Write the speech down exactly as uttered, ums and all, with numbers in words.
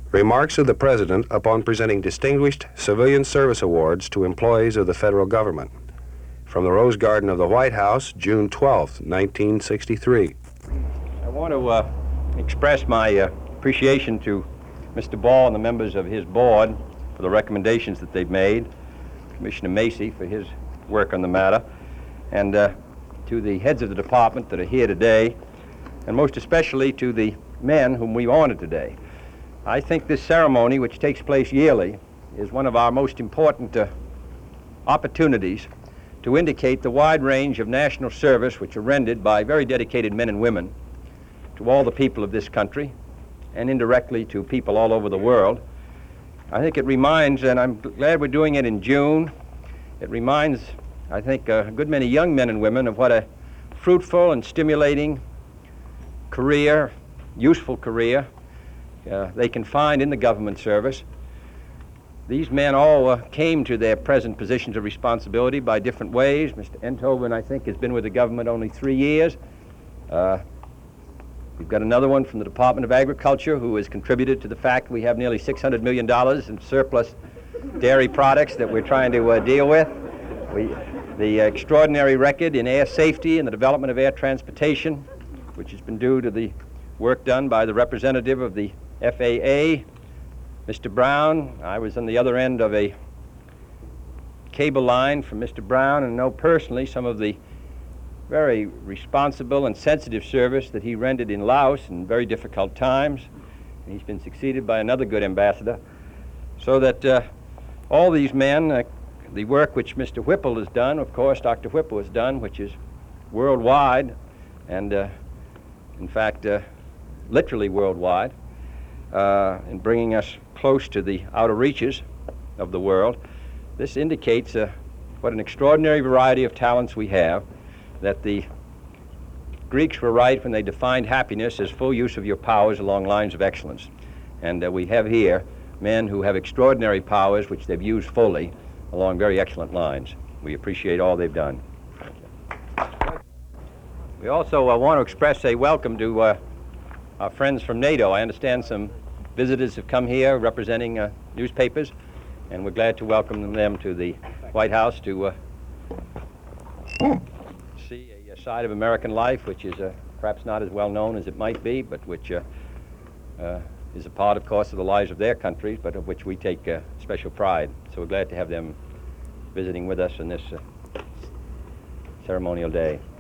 Remarks of the President upon presenting Distinguished Civilian Service Awards to employees of the federal government. From the Rose Garden of the White House, June twelfth, nineteen sixty-three. I want to uh, express my uh, appreciation to Mister Ball and the members of his board for the recommendations that they've made, Commissioner Macy for his work on the matter, and uh, to the heads of the department that are here today, and most especially to the men whom we honor today. I think this ceremony, which takes place yearly, is one of our most important uh, opportunities to indicate the wide range of national service which are rendered by very dedicated men and women to all the people of this country and indirectly to people all over the world. I think it reminds, and I'm glad we're doing it in June, it reminds, I think, a good many young men and women of what a fruitful and stimulating career, useful career, Uh, they can find in the government service. These men all uh, came to their present positions of responsibility by different ways. Mister Enthoven, I think, has been with the government only three years. Uh, we've got another one from the Department of Agriculture who has contributed to the fact we have nearly six hundred million dollars in surplus dairy products that we're trying to uh, deal with. We, the extraordinary record in air safety and the development of air transportation, which has been due to the work done by the representative of the F A A, Mister Brown. I was on the other end of a cable line from Mister Brown and know personally some of the very responsible and sensitive service that he rendered in Laos in very difficult times. And he's been succeeded by another good ambassador. So that uh, all these men, uh, the work which Mister Whipple has done, of course, Doctor Whipple has done, which is worldwide, and uh, in fact, uh, literally worldwide, uh, in bringing us close to the outer reaches of the world. This indicates uh, what an extraordinary variety of talents we have, that the Greeks were right when they defined happiness as full use of your powers along lines of excellence. And uh, we have here men who have extraordinary powers which they've used fully along very excellent lines. We appreciate all they've done. We also uh, want to express a welcome to uh, our friends from NATO. I understand some visitors have come here representing uh, newspapers, and we're glad to welcome them to the White House to uh, see a, a side of American life which is uh, perhaps not as well known as it might be, but which uh, uh, is a part, of course, of the lives of their countries, but of which we take uh, special pride. So we're glad to have them visiting with us on this uh, ceremonial day.